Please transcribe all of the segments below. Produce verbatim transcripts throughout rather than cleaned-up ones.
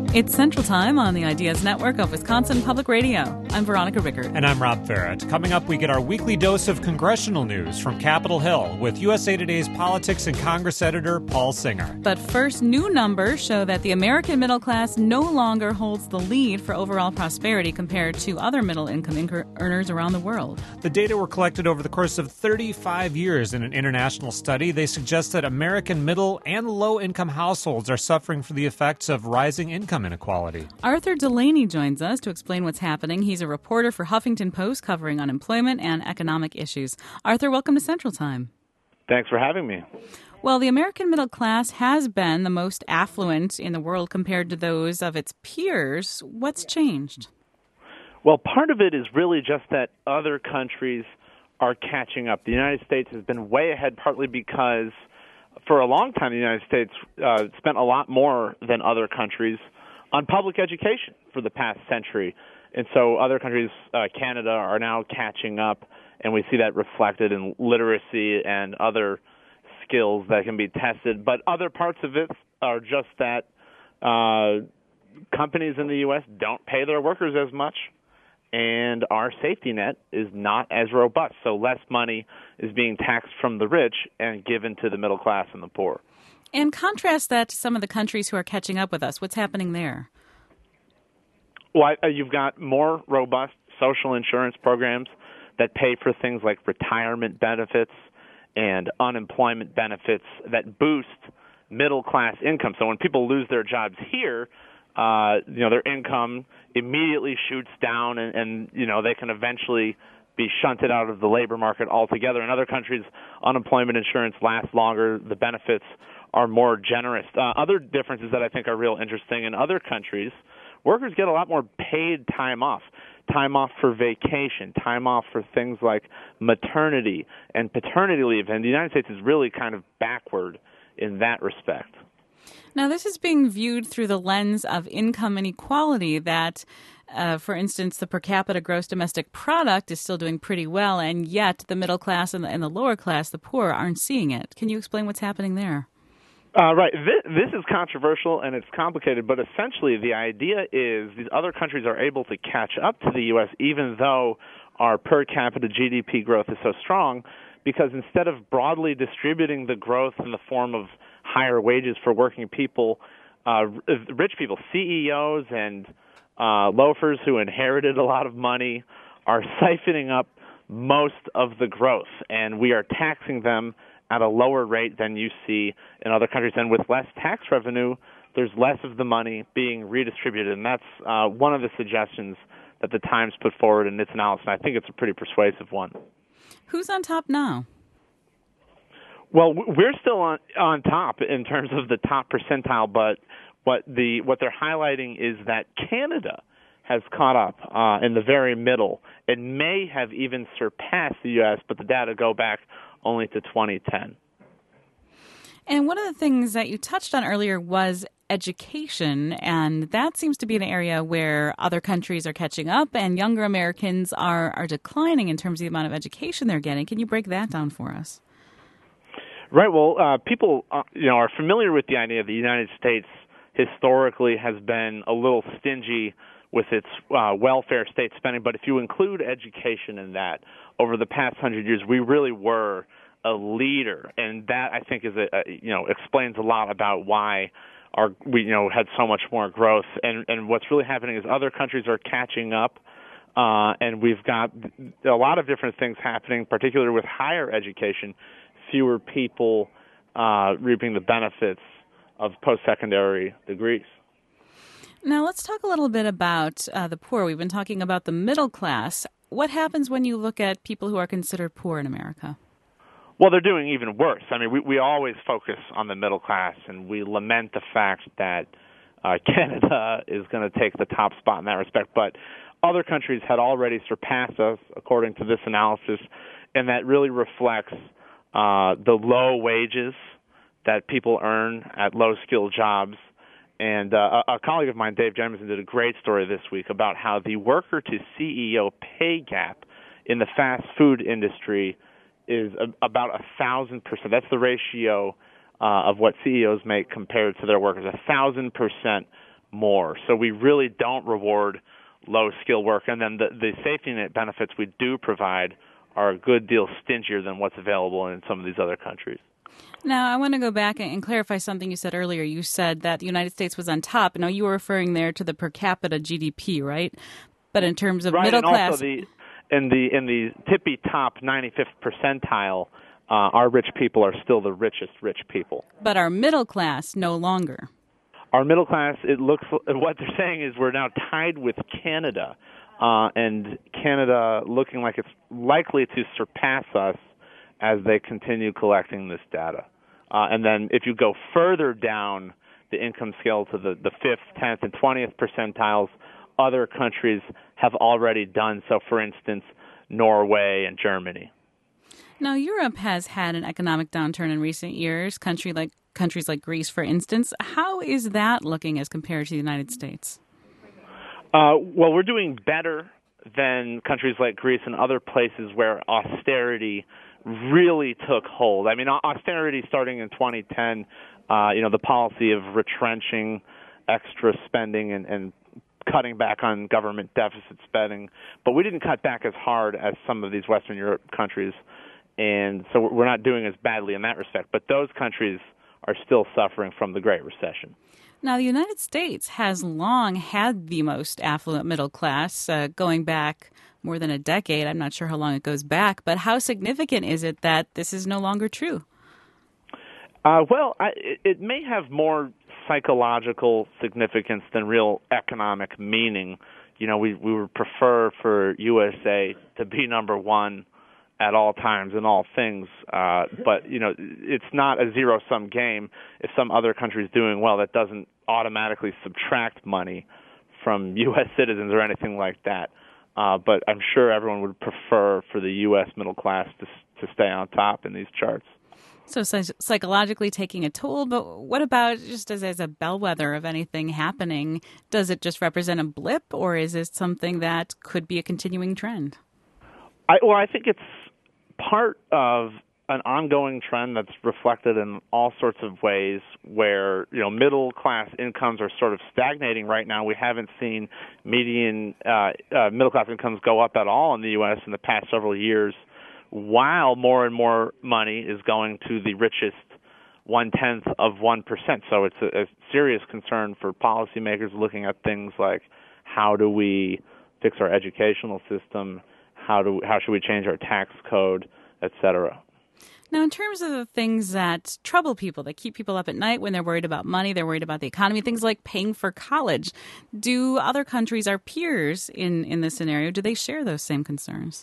It's Central Time on the Ideas Network of Wisconsin Public Radio. I'm Veronica Rickert. And I'm Rob Farrett. Coming up, we get our weekly dose of congressional news from Capitol Hill with U S A Today's politics and Congress editor Paul Singer. But first, new numbers show that the American middle class no longer holds the lead for overall prosperity compared to other middle-income inc- earners around the world. The data were collected over the course of thirty-five years in an international study. They suggest that American middle and low-income households are suffering from the effects of rising income inequality. Arthur Delaney joins us to explain what's happening. He's a reporter for Huffington Post covering unemployment and economic issues. Arthur, welcome to Central Time. Thanks for having me. Well, the American middle class has been the most affluent in the world compared to those of its peers. What's changed? Well, part of it is really just that other countries are catching up. The United States has been way ahead, partly because for a long time the United States uh, spent a lot more than other countries on public education for the past century. And so other countries, uh, Canada, are now catching up, and we see that reflected in literacy and other skills that can be tested. But other parts of it are just that uh, companies in the U S don't pay their workers as much, and our safety net is not as robust. So less money is being taxed from the rich and given to the middle class and the poor. And contrast that to some of the countries who are catching up with us. What's happening there? Well, you've got more robust social insurance programs that pay for things like retirement benefits and unemployment benefits that boost middle-class income. So when people lose their jobs here, uh, you know, their income immediately shoots down, and, and you know, they can eventually be shunted out of the labor market altogether. In other countries, unemployment insurance lasts longer. The benefits are more generous. Uh, other differences that I think are real interesting in other countries, workers get a lot more paid time off, time off for vacation, time off for things like maternity and paternity leave. And the United States is really kind of backward in that respect. Now, this is being viewed through the lens of income inequality that, uh, for instance, the per capita gross domestic product is still doing pretty well, and yet the middle class and the, and the lower class, the poor, aren't seeing it. Can you explain what's happening there? Uh, right. This, this is controversial and it's complicated, but essentially the idea is these other countries are able to catch up to the U S even though our per capita G D P growth is so strong, because instead of broadly distributing the growth in the form of higher wages for working people, uh, rich people, C E Os and uh, loafers who inherited a lot of money are siphoning up most of the growth, and we are taxing them at a lower rate than you see in other countries. And with less tax revenue, there's less of the money being redistributed. And that's uh, one of the suggestions that the Times put forward in its analysis. And I think it's a pretty persuasive one. Who's on top now? Well, we're still on, on top in terms of the top percentile, but what the what they're highlighting is that Canada has caught up uh, in the very middle. It may have even surpassed the U S, but the data go back only to twenty ten. And one of the things that you touched on earlier was education, and that seems to be an area where other countries are catching up and younger Americans are, are declining in terms of the amount of education they're getting. Can you break that down for us? Right. Well, uh, people uh, you know are familiar with the idea that the United States historically has been a little stingy with its uh, welfare state spending, but if you include education in that, over the past hundred years, we really were a leader, and that I think is a, a you know explains a lot about why our we you know had so much more growth. And and what's really happening is other countries are catching up, uh, and we've got a lot of different things happening, particularly with higher education, fewer people uh, reaping the benefits of post-secondary degrees. Now, let's talk a little bit about uh, the poor. We've been talking about the middle class. What happens when you look at people who are considered poor in America? Well, they're doing even worse. I mean, we, we always focus on the middle class, and we lament the fact that uh, Canada is going to take the top spot in that respect. But other countries had already surpassed us, according to this analysis, and that really reflects uh, the low wages that people earn at low-skilled jobs. And uh, a colleague of mine, Dave Jemison, did a great story this week about how the worker-to-C E O pay gap in the fast food industry is a, about a thousand percent. That's the ratio uh, of what C E Os make compared to their workers. A thousand percent more. So we really don't reward low-skill work. And then the, the safety net benefits we do provide are a good deal stingier than what's available in some of these other countries. Now, I want to go back and clarify something you said earlier. You said that the United States was on top. Now, you were referring there to the per capita G D P, right? But in terms of right, middle and class... Also the, in the in the tippy top ninety-fifth percentile, uh, our rich people are still the richest rich people. But our middle class no longer. Our middle class, it looks, what they're saying is we're now tied with Canada, uh, and Canada looking like it's likely to surpass us as they continue collecting this data. Uh, and then if you go further down the income scale to the, the fifth, tenth, and twentieth percentiles, other countries have already done so, for instance, Norway and Germany. Now, Europe has had an economic downturn in recent years, country like countries like Greece, for instance. How is that looking as compared to the United States? Uh, well, we're doing better than countries like Greece and other places where austerity really took hold. I mean, austerity starting in twenty ten, uh, you know, the policy of retrenching extra spending and, and cutting back on government deficit spending. But we didn't cut back as hard as some of these Western Europe countries, and so we're not doing as badly in that respect. But those countries are still suffering from the Great Recession. Now, the United States has long had the most affluent middle class, uh, going back more than a decade. I'm not sure how long it goes back, but how significant is it that this is no longer true? Uh, well, I, it, it may have more psychological significance than real economic meaning. You know, we, we would prefer for U S A to be number one at all times in all things, uh, but, you know, it's not a zero-sum game. If some other country is doing well, that doesn't automatically subtract money from U S citizens or anything like that. Uh, but I'm sure everyone would prefer for the U S middle class to to stay on top in these charts. So psychologically taking a toll, but what about just as, as a bellwether of anything happening? Does it just represent a blip, or is it something that could be a continuing trend? I, well, I think it's part of an ongoing trend that's reflected in all sorts of ways where, you know, middle class incomes are sort of stagnating right now. We haven't seen median uh, uh, middle class incomes go up at all in the U S in the past several years, while more and more money is going to the richest one-tenth of one percent. So it's a, a serious concern for policymakers looking at things like how do we fix our educational system, how do how should we change our tax code, et cetera. Now, in terms of the things that trouble people, that keep people up at night when they're worried about money, they're worried about the economy, things like paying for college, do other countries, our peers in, in this scenario, do they share those same concerns?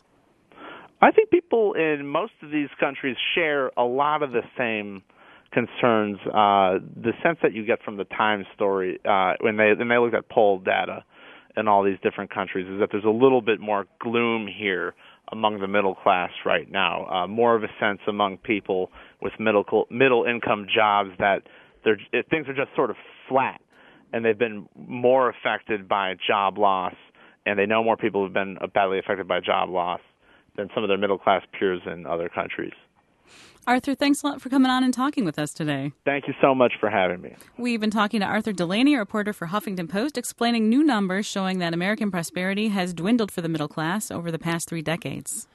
I think people in most of these countries share a lot of the same concerns. Uh, the sense that you get from the Times story uh, when they when they looked at poll data in all these different countries is that there's a little bit more gloom here among the middle class right now, uh, more of a sense among people with middle middle income jobs that they're, things are just sort of flat, and they've been more affected by job loss, and they know more people have been badly affected by job loss than some of their middle class peers in other countries. Arthur, thanks a lot for coming on and talking with us today. Thank you so much for having me. We've been talking to Arthur Delaney, a reporter for Huffington Post, explaining new numbers showing that American prosperity has dwindled for the middle class over the past three decades.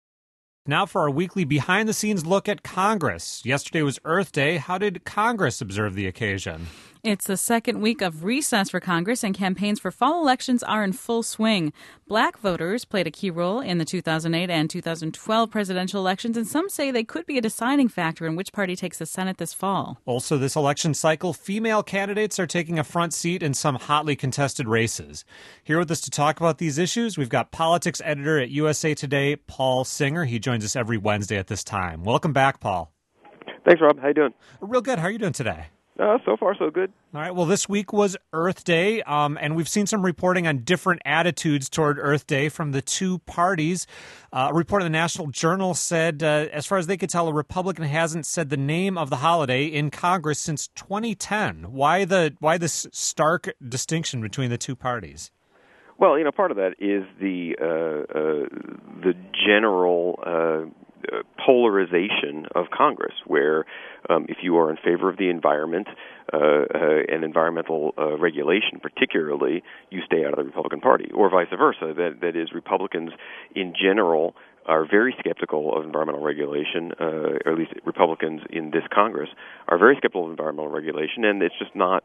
Now for our weekly behind-the-scenes look at Congress. Yesterday was Earth Day. How did Congress observe the occasion? It's the second week of recess for Congress, and campaigns for fall elections are in full swing. Black voters played a key role in the two thousand eight and two thousand twelve presidential elections, and some say they could be a deciding factor in which party takes the Senate this fall. Also this election cycle, female candidates are taking a front seat in some hotly contested races. Here with us to talk about these issues, we've got politics editor at U S A Today, Paul Singer. He joins us every Wednesday at this time. Welcome back, Paul. Thanks, Rob. How you doing? Real good. How are you doing today? Uh, so far, so good. All right. Well, this week was Earth Day, um, and we've seen some reporting on different attitudes toward Earth Day from the two parties. Uh, a report in the National Journal said, uh, as far as they could tell, a Republican hasn't said the name of the holiday in Congress since twenty ten. Why the why this stark distinction between the two parties? Well, you know, part of that is the uh, uh, the general uh, uh, polarization of Congress, where um, if you are in favor of the environment uh, uh, and environmental uh, regulation, particularly, you stay out of the Republican Party, or vice versa. That that is, Republicans in general are very skeptical of environmental regulation, uh, or at least Republicans in this Congress are very skeptical of environmental regulation, and it's just not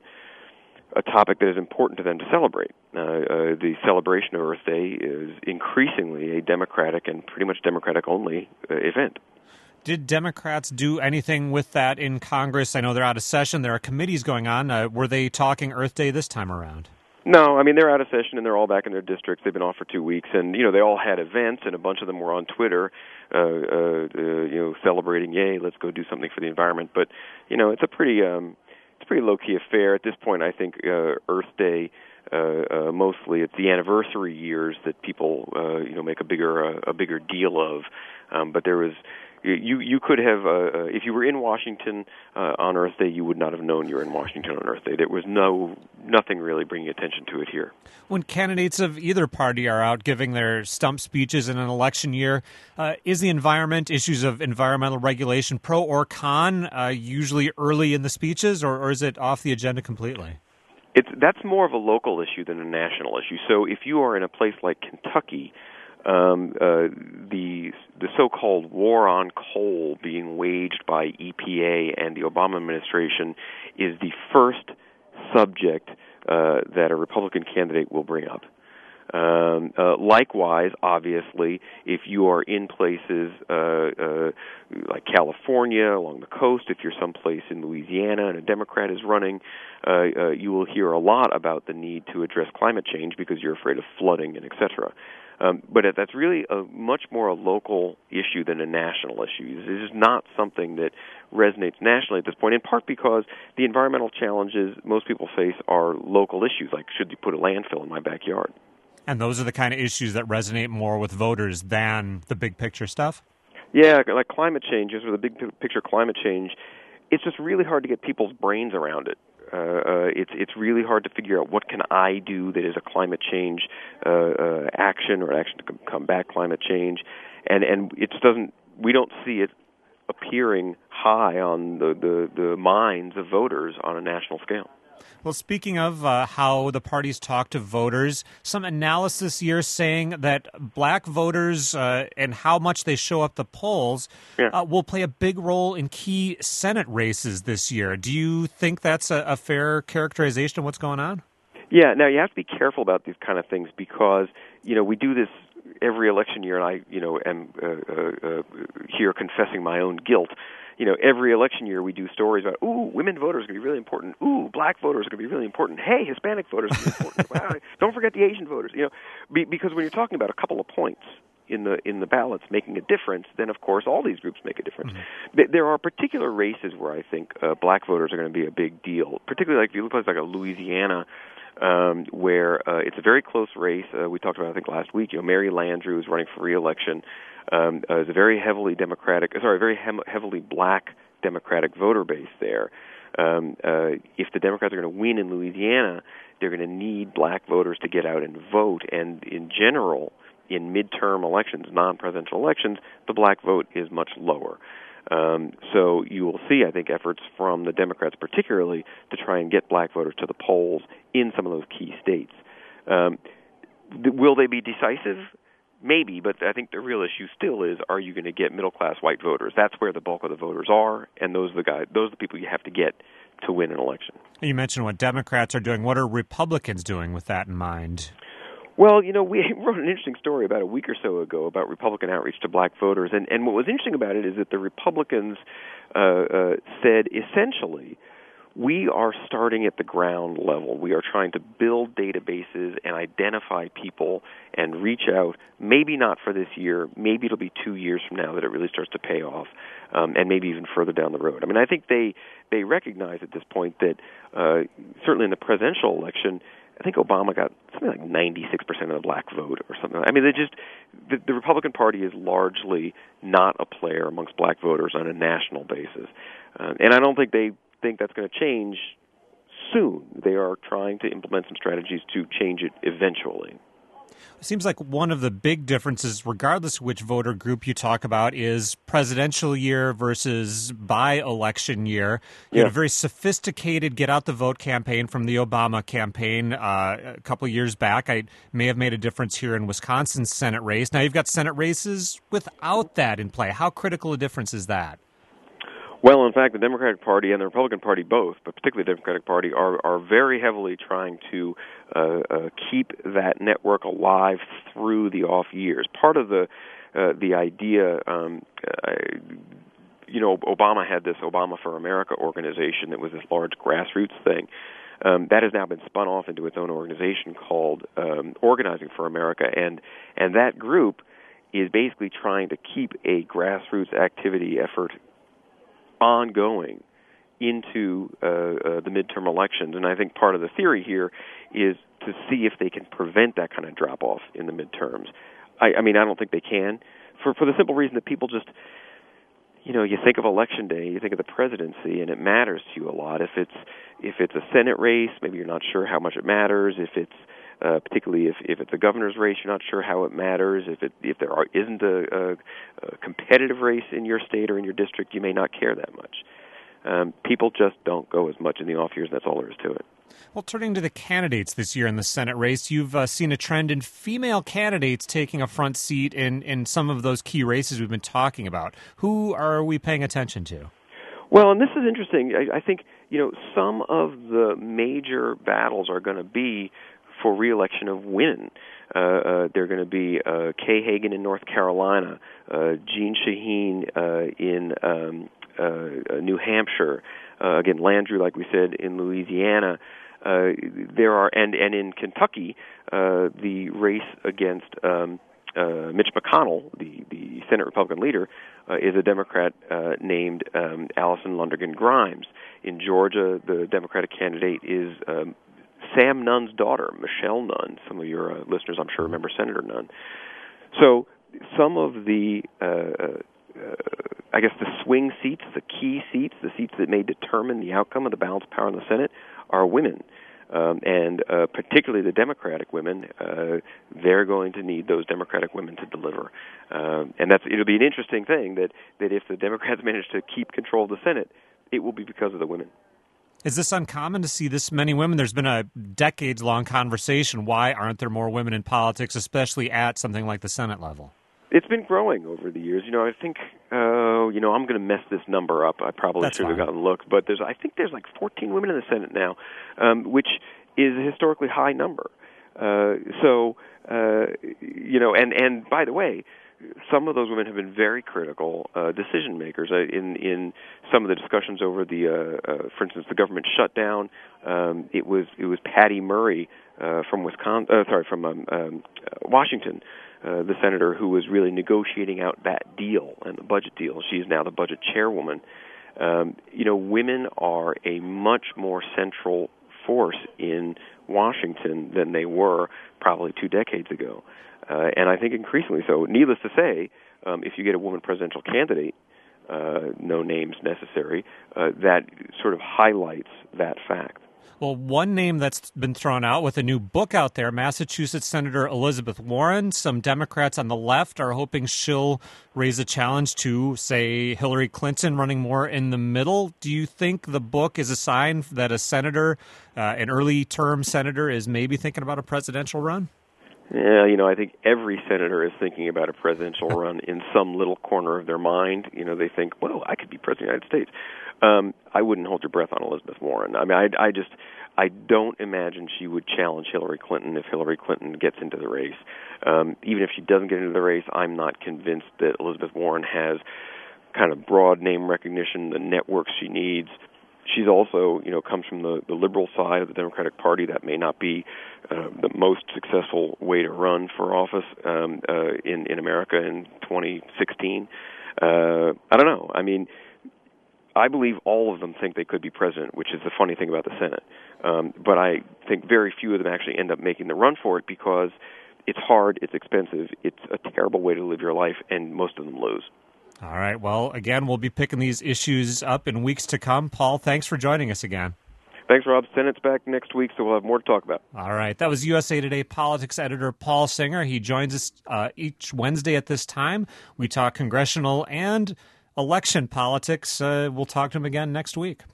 a topic that is important to them to celebrate. Uh, uh, the celebration of Earth Day is increasingly a Democratic and pretty much Democratic-only uh, event. Did Democrats do anything with that in Congress? I know they're out of session. There are committees going on. Uh, were they talking Earth Day this time around? No, I mean, they're out of session and they're all back in their districts. They've been off for two weeks, and you know they all had events, and a bunch of them were on Twitter, uh, uh, uh, you know, celebrating, "Yay, let's go do something for the environment." But you know, it's a pretty, um, it's a pretty low-key affair at this point. I think uh, Earth Day, uh, uh, mostly, it's the anniversary years that people, uh, you know, make a bigger, uh, a bigger deal of. Um, but there was. You you could have, uh, uh, if you were in Washington uh, on Earth Day, you would not have known you were in Washington on Earth Day. There was no nothing really bringing attention to it here. When candidates of either party are out giving their stump speeches in an election year, uh, is the environment, issues of environmental regulation, pro or con, uh, usually early in the speeches, or, or is it off the agenda completely? It's that's more of a local issue than a national issue. So if you are in a place like Kentucky, Um, uh, the the so-called war on coal being waged by E P A and the Obama administration is the first subject uh, that a Republican candidate will bring up. Um, uh, likewise, obviously, if you are in places uh, uh, like California, along the coast, if you're someplace in Louisiana and a Democrat is running, uh, uh, you will hear a lot about the need to address climate change because you're afraid of flooding and et cetera. Um, but that's really a much more a local issue than a national issue. This is not something that resonates nationally at this point, in part because the environmental challenges most people face are local issues, like should you put a landfill in my backyard? And those are the kind of issues that resonate more with voters than the big picture stuff? Yeah, like climate change, or the big picture climate change, it's just really hard to get people's brains around it. Uh, uh, it's it's really hard to figure out what can I do that is a climate change uh, uh, action or action to combat climate change, and and it just doesn't. We don't see it appearing high on the, the, the minds of voters on a national scale. Well, speaking of uh, how the parties talk to voters, some analysis here saying that black voters uh, and how much they show up the polls yeah. uh, will play a big role in key Senate races this year. Do you think that's a, a fair characterization of what's going on? Yeah. Now, you have to be careful about these kind of things because, you know, we do this every election year, and I, you know, am uh, uh, uh, here confessing my own guilt. You know, every election year we do stories about, ooh, women voters are going to be really important. Ooh, black voters are going to be really important. Hey, Hispanic voters are going to be important. Wow, don't forget the Asian voters. You know, be, because when you're talking about a couple of points in the in the ballots making a difference, then of course all these groups make a difference. Mm-hmm. There are particular races where I think uh, black voters are going to be a big deal. Particularly like if you look at like a Louisiana, um, where uh, it's a very close race. Uh, we talked about I think last week. You know, Mary Landrieu is running for re-election. Um, uh, is a very heavily Democratic, sorry, very hem- heavily black Democratic voter base there. Um, uh, if the Democrats are going to win in Louisiana, they're going to need black voters to get out and vote. And in general, in midterm elections, non-presidential elections, the black vote is much lower. Um, so you will see, I think, efforts from the Democrats particularly to try and get black voters to the polls in some of those key states. Um, th- will they be decisive? Maybe, but I think the real issue still is: are you going to get middle-class white voters? That's where the bulk of the voters are, and those are the guys. Those are the people you have to get to win an election. You mentioned what Democrats are doing. What are Republicans doing with that in mind? Well, you know, we wrote an interesting story about a week or so ago about Republican outreach to black voters, and and what was interesting about it is that the Republicans uh, uh, said essentially, we are starting at the ground level. We are trying to build databases and identify people and reach out, maybe not for this year, maybe it'll be two years from now that it really starts to pay off, um, and maybe even further down the road. I mean, I think they, they recognize at this point that uh, certainly in the presidential election, I think Obama got something like ninety-six percent of the black vote or something. I mean, they just the, the Republican Party is largely not a player amongst black voters on a national basis. Uh, and I don't think they think that's going to change soon. They are trying to implement some strategies to change it eventually. Seems like one of the big differences, regardless of which voter group you talk about, is presidential year versus by-election year. You yeah. had a very sophisticated get-out-the-vote campaign from the Obama campaign uh, a couple of years back. I may have made a difference here in Wisconsin's Senate race. Now you've got Senate races without that in play. How critical a difference is that? Well, in fact, the Democratic Party and the Republican Party both, but particularly the Democratic Party, are are very heavily trying to uh, uh, keep that network alive through the off years. Part of the uh, the idea, um, uh, you know, Obama had this Obama for America organization that was this large grassroots thing. Um, that has now been spun off into its own organization called um, Organizing for America, and and that group is basically trying to keep a grassroots activity effort ongoing into uh, uh, the midterm elections. And I think part of the theory here is to see if they can prevent that kind of drop-off in the midterms. I, I mean, I don't think they can, for for the simple reason that people just, you know, you think of Election Day, you think of the presidency, and it matters to you a lot. If it's if it's a Senate race, maybe you're not sure how much it matters. If it's Uh, particularly if, if it's a governor's race, you're not sure how it matters. If it if there are, isn't a, a, a competitive race in your state or in your district, you may not care that much. Um, people just don't go as much in the off years. That's all there is to it. Well, turning to the candidates this year in the Senate race, you've uh, seen a trend in female candidates taking a front seat in, in some of those key races we've been talking about. Who are we paying attention to? Well, and this is interesting. I, I think, you know, some of the major battles are going to be for re-election of women. Uh, uh, they're going to be uh, Kay Hagan in North Carolina, uh, Jeanne Shaheen uh, in um, uh, New Hampshire, uh, again, Landrieu, like we said, in Louisiana. Uh, there are, and, and in Kentucky, uh, the race against um, uh, Mitch McConnell, the, the Senate Republican leader, uh, is a Democrat uh, named um, Allison Lundergan Grimes. In Georgia, the Democratic candidate is um, Sam Nunn's daughter, Michelle Nunn. Some of your uh, listeners, I'm sure, remember Senator Nunn. So some of the, uh, uh, I guess, the swing seats, the key seats, the seats that may determine the outcome of the balance of power in the Senate are women. Um, and uh, particularly the Democratic women, uh, they're going to need those Democratic women to deliver. Um, and that's it'll be an interesting thing that, that if the Democrats manage to keep control of the Senate, it will be because of the women. Is this uncommon to see this many women? There's been a decades-long conversation. Why aren't there more women in politics, especially at something like the Senate level? It's been growing over the years. You know, I think, uh, you know, I'm going to mess this number up. I probably That's should have fine. gotten looked, but there's, I think there's like fourteen women in the Senate now, um, which is a historically high number. Uh, so, uh, you know, and, and by the way, some of those women have been very critical uh, decision makers uh, in in some of the discussions over the, uh, uh, for instance, the government shutdown. Um, it was it was Patty Murray uh, from Wisconsin, uh, sorry, from um, um, Washington, uh, the senator who was really negotiating out that deal and the budget deal. She's now the budget chairwoman. Um, you know, women are a much more central force in Washington than they were probably two decades ago. Uh, and I think increasingly so. Needless to say, um, if you get a woman presidential candidate, uh, no names necessary, uh, that sort of highlights that fact. Well, one name that's been thrown out with a new book out there, Massachusetts Senator Elizabeth Warren. Some Democrats on the left are hoping she'll raise a challenge to, say, Hillary Clinton running more in the middle. Do you think the book is a sign that a senator, uh, an early-term senator, is maybe thinking about a presidential run? Yeah, you know, I think every senator is thinking about a presidential run in some little corner of their mind. You know, they think, well, I could be president of the United States. Um, I wouldn't hold your breath on Elizabeth Warren. I mean, I, I just, I don't imagine she would challenge Hillary Clinton if Hillary Clinton gets into the race. Um, even if she doesn't get into the race, I'm not convinced that Elizabeth Warren has kind of broad name recognition, the network she needs. She's also, you know, comes from the, the liberal side of the Democratic Party. That may not be uh, the most successful way to run for office um, uh, in in America in twenty sixteen. Uh, I don't know. I mean, I believe all of them think they could be president, which is the funny thing about the Senate. Um, but I think very few of them actually end up making the run for it because it's hard, it's expensive, it's a terrible way to live your life, and most of them lose. All right. Well, again, we'll be picking these issues up in weeks to come. Paul, thanks for joining us again. Thanks, Rob. Senate's back next week, so we'll have more to talk about. All right. That was U S A Today politics editor Paul Singer. He joins us uh, each Wednesday at this time. We talk congressional and election politics. Uh, we'll talk to him again next week.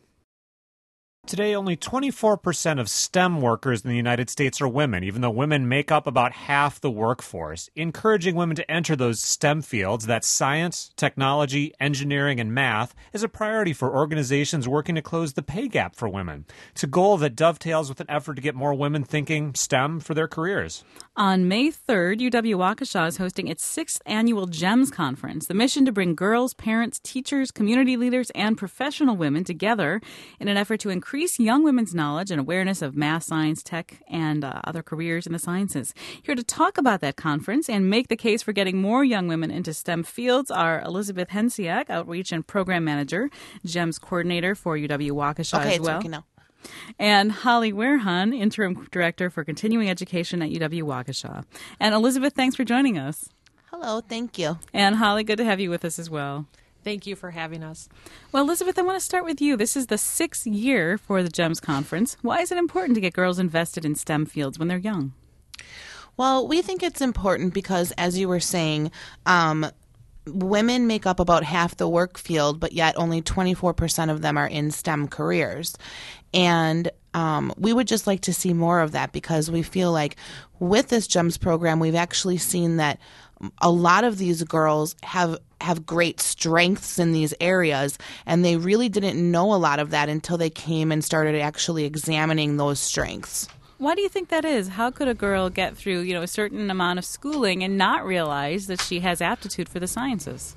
Today, only twenty-four percent of STEM workers in the United States are women, even though women make up about half the workforce. Encouraging women to enter those STEM fields, that's science, technology, engineering, and math, is a priority for organizations working to close the pay gap for women. It's a goal that dovetails with an effort to get more women thinking STEM for their careers. On May third, U W-Waukesha is hosting its sixth annual GEMS Conference, the mission to bring girls, parents, teachers, community leaders, and professional women together in an effort to increase young women's knowledge and awareness of math, science, tech, and uh, other careers in the sciences. Here to talk about that conference and make the case for getting more young women into STEM fields are Elizabeth Hensiak, Outreach and Program Manager, GEMS Coordinator for U W-Waukesha okay, as well. It's okay now. And Holly Warehan, Interim Director for Continuing Education at U W-Waukesha. And Elizabeth, thanks for joining us. Hello, thank you. And Holly, good to have you with us as well. Thank you for having us. Well, Elizabeth, I want to start with you. This is the sixth year for the GEMS Conference. Why is it important to get girls invested in STEM fields when they're young? Well, we think it's important because, as you were saying, um, women make up about half the work field, but yet only twenty-four percent of them are in STEM careers. And um, we would just like to see more of that because we feel like with this GEMS program, we've actually seen that a lot of these girls have have great strengths in these areas, and they really didn't know a lot of that until they came and started actually examining those strengths. Why do you think that is? How could a girl get through, you know, a certain amount of schooling and not realize that she has aptitude for the sciences?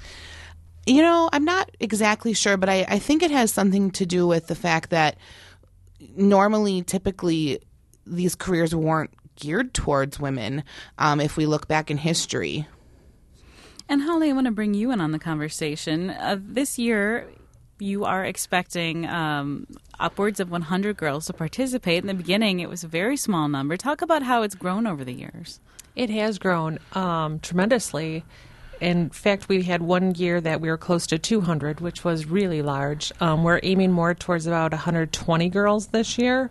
You know, I'm not exactly sure, but I, I think it has something to do with the fact that normally, typically, these careers weren't geared towards women um, if we look back in history. And Holly, I want to bring you in on the conversation. Uh, this year, you are expecting um, upwards of one hundred girls to participate. In the beginning, it was a very small number. Talk about how it's grown over the years. It has grown um, tremendously. In fact, we had one year that we were close to two hundred, which was really large. Um, we're aiming more towards about one hundred twenty girls this year.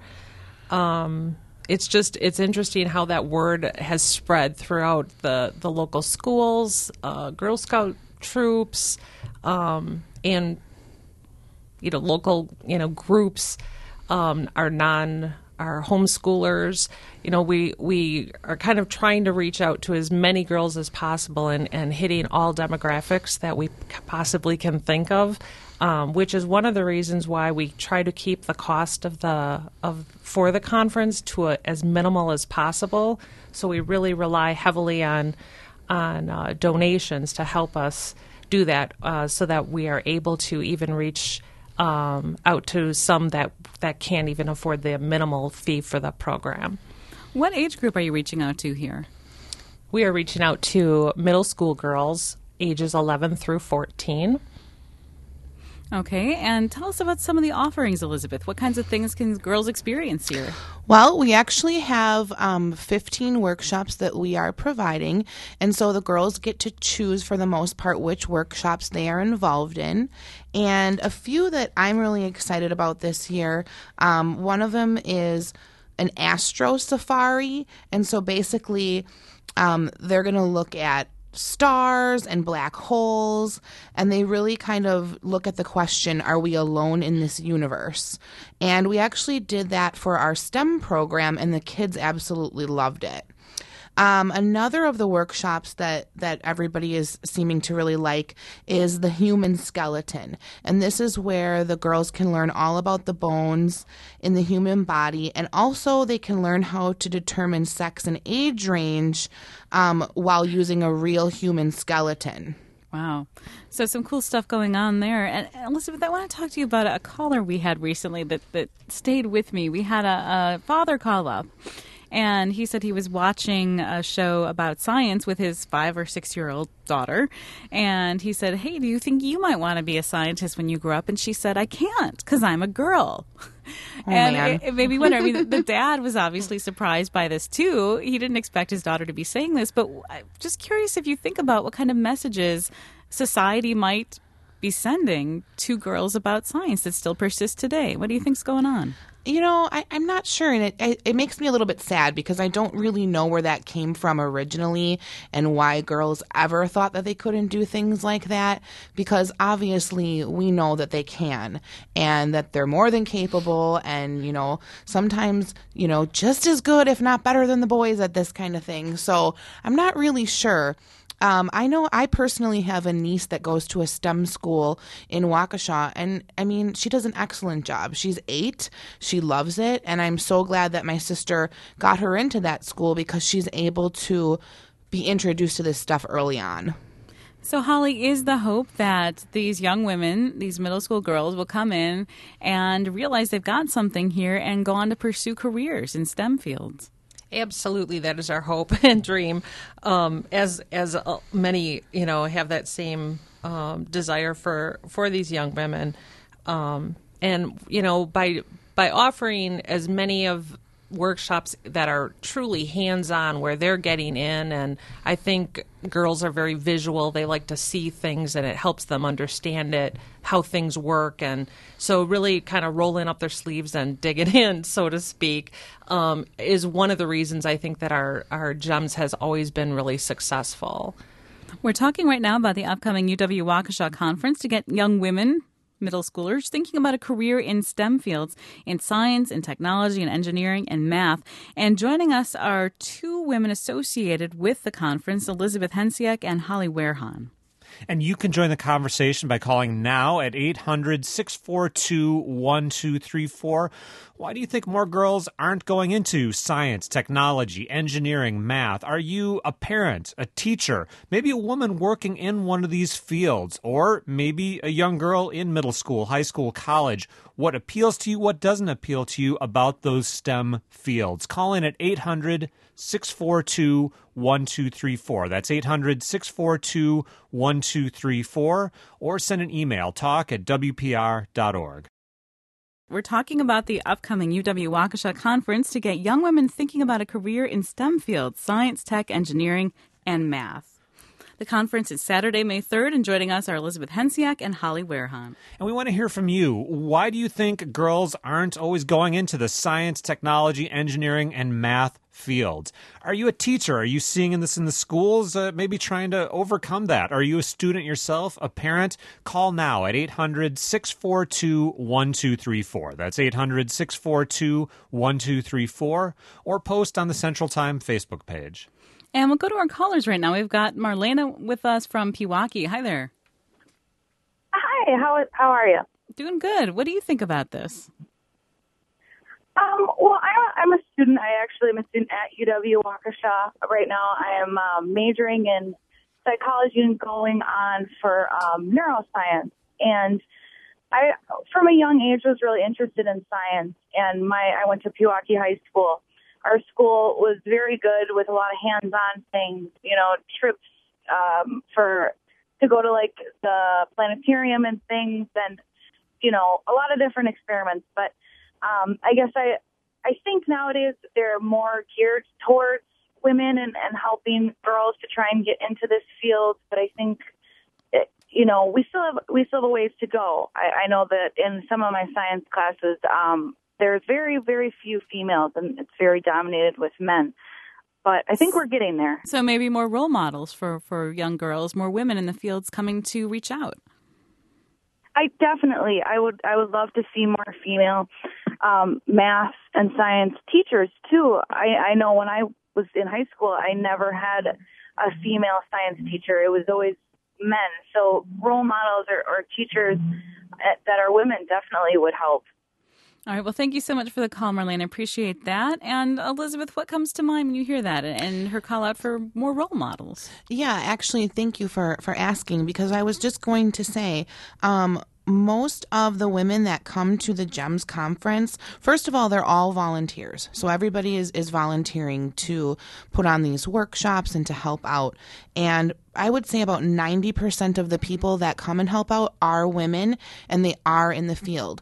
Um, it's just, it's interesting how that word has spread throughout the, the local schools, uh, Girl Scout troops, um, and, you know, local, you know, groups, um, our non, our homeschoolers. You know, we, we are kind of trying to reach out to as many girls as possible and, and hitting all demographics that we possibly can think of. Um, which is one of the reasons why we try to keep the cost of the of for the conference to a, as minimal as possible. So we really rely heavily on on uh, donations to help us do that, uh, so that we are able to even reach um, out to some that that can't even afford the minimal fee for the program. What age group are you reaching out to here? We are reaching out to middle school girls ages eleven through fourteen. Okay, and tell us about some of the offerings, Elizabeth. What kinds of things can girls experience here? Well, we actually have um, fifteen workshops that we are providing, and so the girls get to choose for the most part which workshops they are involved in. And a few that I'm really excited about this year, um, one of them is an astro safari, and so basically um, they're going to look at stars and black holes, and they really kind of look at the question, are we alone in this universe? And we actually did that for our STEM program, and the kids absolutely loved it. Um, another of the workshops that, that everybody is seeming to really like is the human skeleton. And this is where the girls can learn all about the bones in the human body, and also they can learn how to determine sex and age range um, while using a real human skeleton. Wow. So some cool stuff going on there. And Elizabeth, I want to talk to you about a caller we had recently that, that stayed with me. We had a, a father call up. And he said he was watching a show about science with his five or six-year-old daughter. And he said, hey, do you think you might want to be a scientist when you grow up? And she said, I can't because I'm a girl. Oh, and man. it, it made me wonder. I mean, the, the dad was obviously surprised by this, too. He didn't expect his daughter to be saying this. But I'm just curious if you think about what kind of messages society might be sending to girls about science that still persists today? What do you think's going on? You know, I, I'm not sure, and it, it it makes me a little bit sad because I don't really know where that came from originally and why girls ever thought that they couldn't do things like that, because obviously we know that they can and that they're more than capable and, you know, sometimes, you know, just as good, if not better than the boys at this kind of thing. So I'm not really sure. Um, I know I personally have a niece that goes to a STEM school in Waukesha, and I mean, she does an excellent job. She's eight. She loves it, and I'm so glad that my sister got her into that school because she's able to be introduced to this stuff early on. So, Holly, is the hope that these young women, these middle school girls, will come in and realize they've got something here and go on to pursue careers in STEM fields? Absolutely, that is our hope and dream. Um, as as uh, many, you know, have that same um, desire for, for these young women, um, and you know, by by offering as many of workshops that are truly hands-on, where they're getting in, and I think girls are very visual. They like to see things, and it helps them understand it, how things work, and so really kind of rolling up their sleeves and digging in, so to speak, um, is one of the reasons I think that our, our GEMS has always been really successful. We're talking right now about the upcoming U W-Waukesha conference to get young women, middle schoolers, thinking about a career in STEM fields, in science, in technology, and engineering, and math. And joining us are two women associated with the conference, Elizabeth Hensiak and Holly Wehrhahn. And you can join the conversation by calling now at eight hundred, six four two, one two three four. Why do you think more girls aren't going into science, technology, engineering, math? Are you a parent, a teacher, maybe a woman working in one of these fields, or maybe a young girl in middle school, high school, college? What appeals to you? What doesn't appeal to you about those STEM fields? Call in at eight hundred, six four two, one two three four. That's eight hundred, six four two, one two three four. Or send an email, talk at w p r dot org. We're talking about the upcoming U W-Waukesha conference to get young women thinking about a career in STEM fields, science, tech, engineering, and math. The conference is Saturday, May third, and joining us are Elizabeth Hensiak and Holly Wehrhahn. And we want to hear from you. Why do you think girls aren't always going into the science, technology, engineering, and math fields? Are you a teacher? Are you seeing this in the schools? Uh, maybe trying to overcome that. Are you a student yourself, a parent? Call now at eight hundred, six four two, one two three four. That's eight hundred, six four two, one two three four. Or post on the Central Time Facebook page. And we'll go to our callers right now. We've got Marlena with us from Pewaukee. Hi there. Hi, how how are you? Doing good. What do you think about this? Um, well, I'm, I'm a student. I actually am a student at U W-Waukesha right now. I am um, majoring in psychology and going on for um, neuroscience. And I, from a young age, was really interested in science. And my I went to Pewaukee High School. Our school was very good with a lot of hands-on things, you know, trips um, for to go to, like, the planetarium and things and, you know, a lot of different experiments. But um, I guess I I think nowadays they're more geared towards women and, and helping girls to try and get into this field. But I think, it, you know, we still have we still have a ways to go. I, I know that in some of my science classes, um, there's very, very few females, and it's very dominated with men. But I think we're getting there. So maybe more role models for, for young girls, more women in the fields coming to reach out. I definitely, I would, I would love to see more female um, math and science teachers too. I, I know when I was in high school, I never had a female science teacher. It was always men. So role models or, or teachers that are women definitely would help. All right. Well, thank you so much for the call, Marlene. I appreciate that. And Elizabeth, what comes to mind when you hear that and her call out for more role models? Yeah, actually, thank you for, for asking, because I was just going to say, um, most of the women that come to the GEMS conference, first of all, they're all volunteers. So everybody is, is volunteering to put on these workshops and to help out. And I would say about ninety percent of the people that come and help out are women, and they are in the field.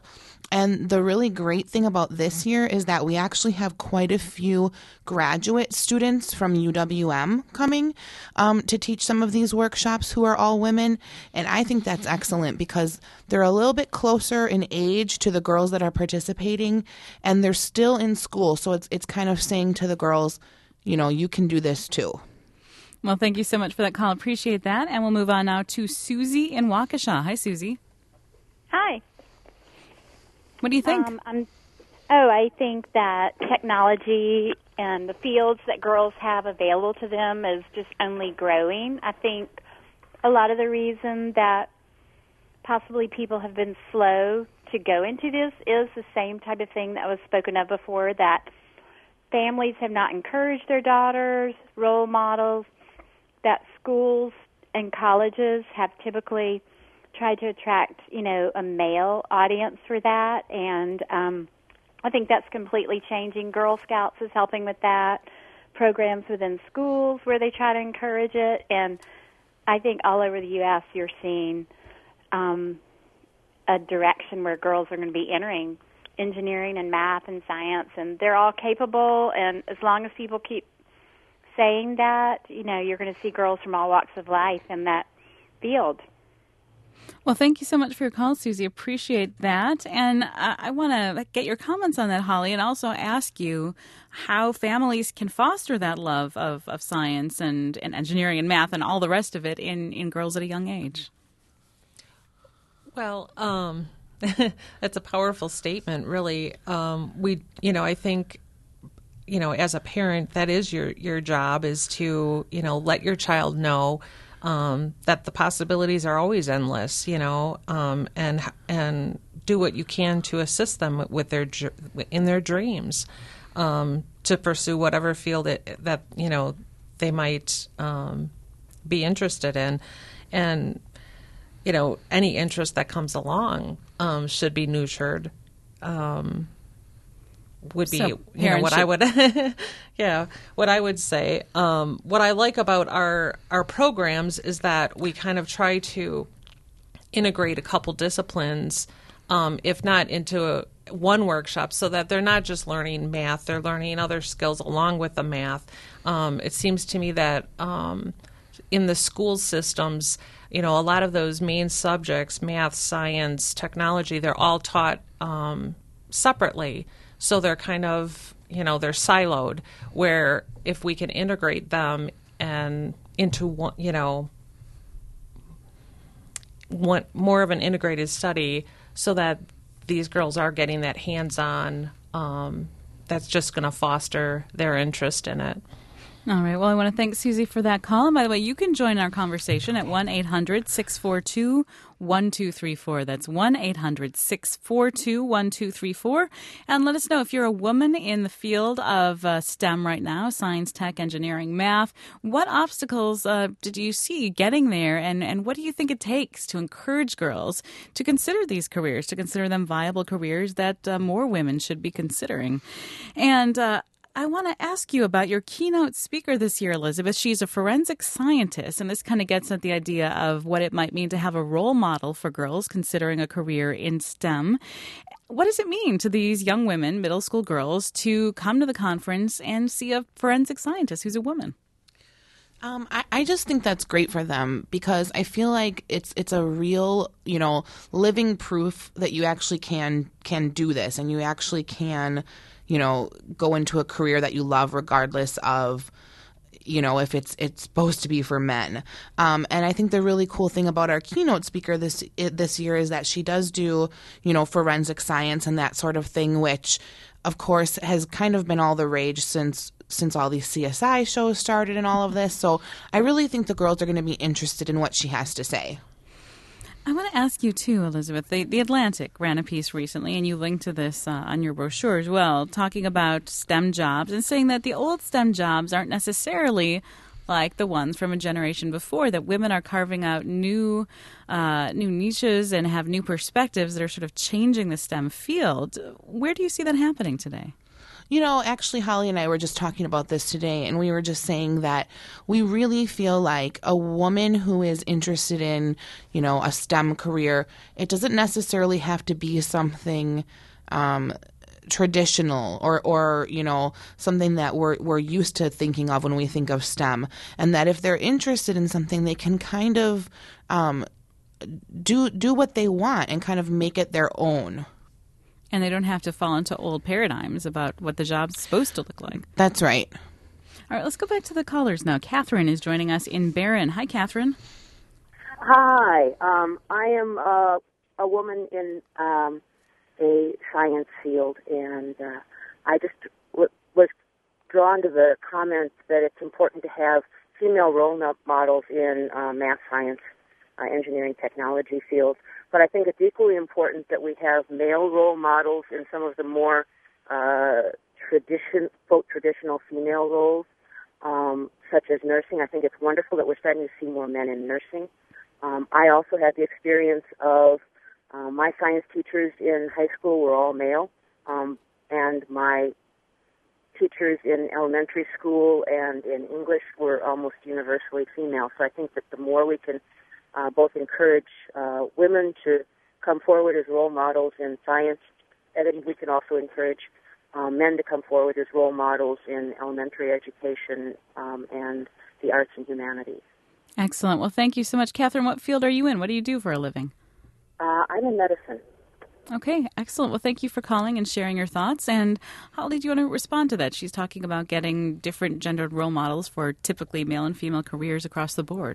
And the really great thing about this year is that we actually have quite a few graduate students from U W M coming um, to teach some of these workshops who are all women. And I think that's excellent because they're a little bit closer in age to the girls that are participating, and they're still in school. So it's it's kind of saying to the girls, you know, you can do this too. Well, thank you so much for that call. Appreciate that. And we'll move on now to Susie in Waukesha. Hi, Susie. Hi. What do you think? Um, I'm, oh, I think that technology and the fields that girls have available to them is just only growing. I think a lot of the reason that possibly people have been slow to go into this is the same type of thing that was spoken of before, that families have not encouraged their daughters, role models, that schools and colleges have typically tried to attract, you know, a male audience for that, and um, I think that's completely changing. Girl Scouts is helping with that, programs within schools where they try to encourage it, and I think all over the U S you're seeing um, a direction where girls are going to be entering engineering and math and science, and they're all capable, and as long as people keep saying that, you know, you're going to see girls from all walks of life in that field. Well, thank you so much for your call, Susie. Appreciate that. And I, I want to get your comments on that, Holly, and also ask you how families can foster that love of, of science and, and engineering and math and all the rest of it in, in girls at a young age. Well, um, that's a powerful statement, really. Um, we, you know, I think, you know, as a parent, that is your, your job, is to, you know, let your child know Um, that the possibilities are always endless, you know, um, and and do what you can to assist them with their in their dreams, um, to pursue whatever field it, that you know they might um, be interested in, and you know any interest that comes along um, should be nurtured. Um, would be so, you know what should... I would yeah what I would say. Um, what I like about our our programs is that we kind of try to integrate a couple disciplines, um, if not into a, one workshop, so that they're not just learning math, they're learning other skills along with the math. Um, it seems to me that um, in the school systems, you know, a lot of those main subjects, math, science, technology, they're all taught um, separately. So they're kind of, you know, they're siloed, where if we can integrate them and into one, you know, one more of an integrated study, so that these girls are getting that hands-on, um, that's just going to foster their interest in it. All right. Well, I want to thank Susie for that call. And by the way, you can join our conversation at one eight hundred six four two one two three four. That's one eight hundred six four two one two three four. And let us know if you're a woman in the field of uh, STEM right now, science, tech, engineering, math. What obstacles uh, did you see getting there? And, and what do you think it takes to encourage girls to consider these careers, to consider them viable careers that uh, more women should be considering? And uh, I want to ask you about your keynote speaker this year, Elizabeth. She's a forensic scientist, and this kind of gets at the idea of what it might mean to have a role model for girls considering a career in STEM. What does it mean to these young women, middle school girls, to come to the conference and see a forensic scientist who's a woman? Um, I, I just think that's great for them, because I feel like it's it's a real, you know, living proof that you actually can can do this, and you actually can, you know, go into a career that you love regardless of, you know, if it's it's supposed to be for men. Um, and I think the really cool thing about our keynote speaker this this year is that she does do, you know, forensic science and that sort of thing, which, of course, has kind of been all the rage since since all these C S I shows started and all of this. So I really think the girls are going to be interested in what she has to say. I want to ask you, too, Elizabeth. The, the Atlantic ran a piece recently, and you linked to this uh, on your brochure as well, talking about STEM jobs and saying that the old STEM jobs aren't necessarily like the ones from a generation before, that women are carving out new uh, new niches and have new perspectives that are sort of changing the STEM field. Where do you see that happening today? You know, actually, Holly and I were just talking about this today, and we were just saying that we really feel like a woman who is interested in, you know, a STEM career, it doesn't necessarily have to be something um, traditional or, or, you know, something that we're, we're used to thinking of when we think of STEM. And that if they're interested in something, they can kind of um, do do what they want and kind of make it their own. And they don't have to fall into old paradigms about what the job's supposed to look like. That's right. All right, let's go back to the callers now. Catherine is joining us in Barron. Hi, Catherine. Hi. Um, I am uh, a woman in um, a science field, and uh, I just w- was drawn to the comment that it's important to have female role models in uh, math, science, uh, engineering, technology fields. But I think it's equally important that we have male role models in some of the more uh, tradition, quote, traditional female roles, um, such as nursing. I think it's wonderful that we're starting to see more men in nursing. Um, I also had the experience of uh, my science teachers in high school were all male, um, and my teachers in elementary school and in English were almost universally female. So I think that the more we can Uh, both encourage uh, women to come forward as role models in science, and then we can also encourage uh, men to come forward as role models in elementary education um, and the arts and humanities. Excellent. Well, thank you so much. Catherine, what field are you in? What do you do for a living? Uh, I'm in medicine. Okay, excellent. Well, thank you for calling and sharing your thoughts. And Holly, do you want to respond to that? She's talking about getting different gendered role models for typically male and female careers across the board.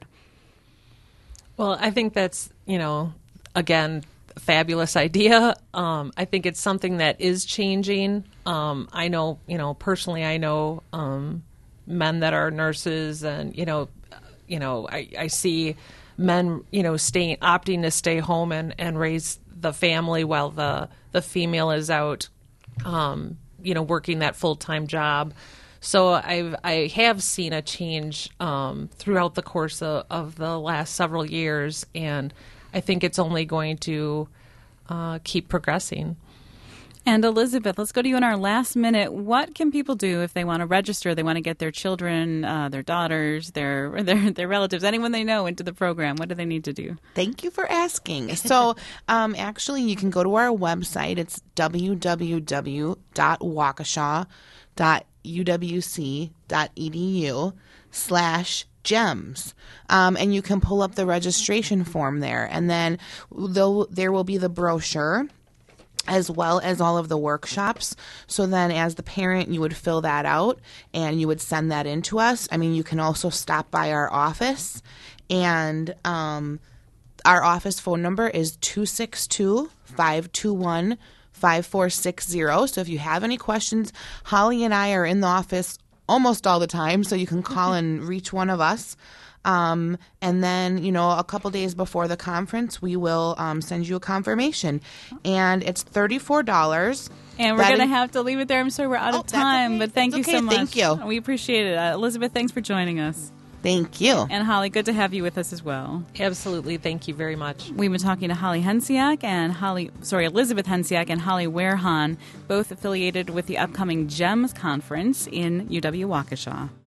Well, I think that's, you know, again, a fabulous idea. Um, I think it's something that is changing. Um, I know, you know, personally, I know um, men that are nurses, and, you know, you know, I, I see men, you know, staying, opting to stay home and, and raise the family while the, the female is out, um, you know, working that full-time job. So I've, I have seen a change um, throughout the course of, of the last several years, and I think it's only going to uh, keep progressing. And Elizabeth, let's go to you in our last minute. What can people do if they want to register, they want to get their children, uh, their daughters, their, their their relatives, anyone they know into the program? What do they need to do? Thank you for asking. So um, actually, you can go to our website. It's w w w dot waukesha dot u w c dot e d u slash gems. Um, and you can pull up the registration form there. And then there will be the brochure as well as all of the workshops. So then as the parent, you would fill that out and you would send that in to us. I mean, you can also stop by our office, and um, our office phone number is two six two, five two one, five four six zero. So if you have any questions, Holly and I are in the office almost all the time, so you can call and reach one of us. Um, and then, you know, a couple days before the conference, we will um, send you a confirmation. And it's thirty-four dollars. And we're going to have to leave it there. I'm sorry we're out oh, of time, okay. but thank that's you okay. so much. Thank you. We appreciate it. Uh, Elizabeth, thanks for joining us. Thank you. And Holly, good to have you with us as well. Absolutely. Thank you very much. We've been talking to Holly Hensiak and Holly, sorry, Elizabeth Hensiak and Holly Warehan, both affiliated with the upcoming GEMS conference in U W Waukesha.